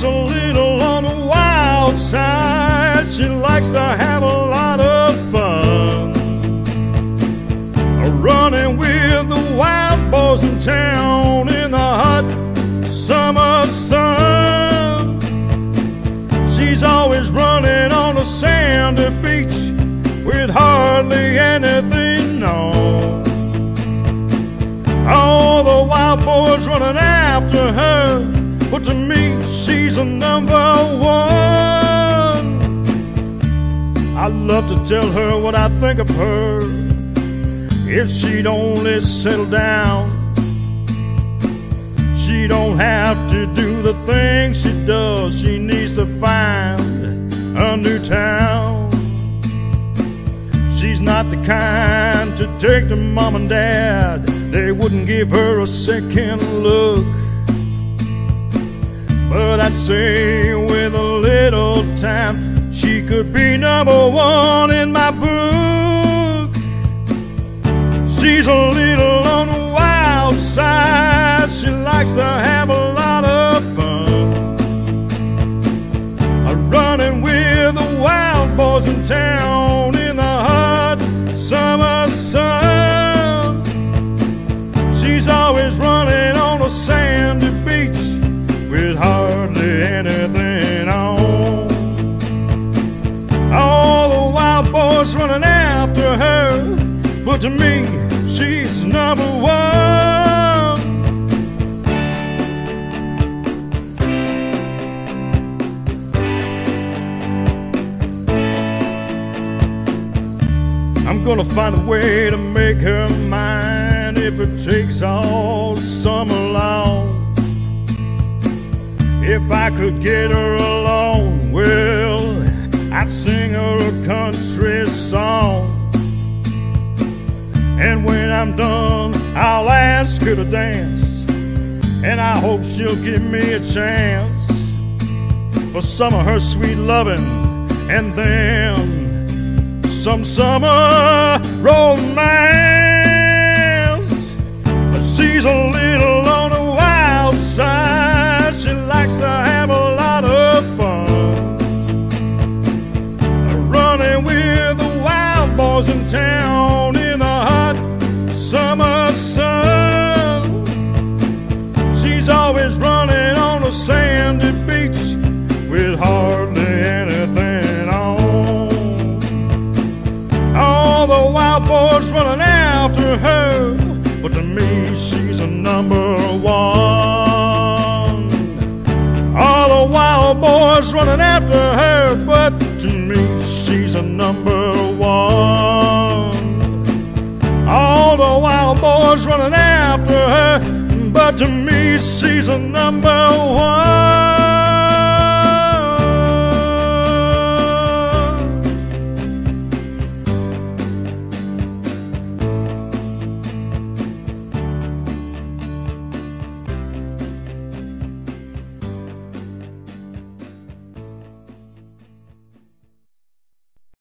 She's a little on the wild side. She likes to have a lot of fun, running with the wild boys in town in the hot summer sun. She's always running on a sandy beach with hardly anything on. All the wild boys running after her, but to me, she's a number one. I love to tell her what I think of her. If she'd only settle down, she don't have to do the things she does. She needs to find a new town. She's not the kind to take to mom and dad. They wouldn't give her a second look. But I say with a little time, she could be number one in my book. She's a little on the wild side. She likes to have a lot of fun, running with the wild boys in town in the hot summer sun. She's always running on a sandy beach with hardly anything on. All the wild boys running after her, but to me, she's number one. I'm gonna find a way to make her mine, if it takes all summer long. If I could get her alone, well, I'd sing her a country song. And when I'm done, I'll ask her to dance, and I hope she'll give me a chance for some of her sweet loving, and then some summer romance. She's a little on the wild side. She likes to have a lot of fun, running with the wild boys in town in the hot summer sun. She's always running on a sandy beach with hardly anything on. All the wild boys running after her, but to me, she's a number one. All the wild boys running after her, but to me, she's a number one. All the wild boys running after her, but to me, she's a number one.